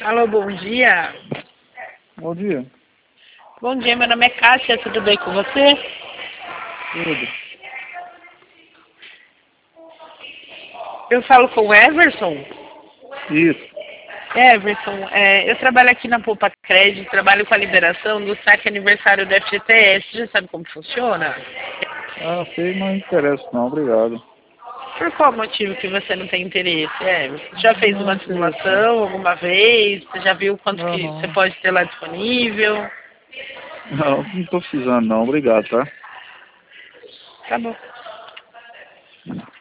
Alô, bom dia. Bom dia. Bom dia, meu nome é Cássia, tudo bem com você? Tudo. Eu falo com o Everson. Isso. Everson, eu trabalho aqui na Poupa Crédito, trabalho com a liberação do saque aniversário do FGTS. Você já sabe como funciona? Ah, sei, mas não interessa não, obrigado. Por qual motivo que você não tem interesse, Everson? Já fez Não uma interessa não. simulação alguma vez? Você já viu quanto Não, que você não. pode ter lá disponível? Não tô precisando não, obrigado, tá? Tá bom.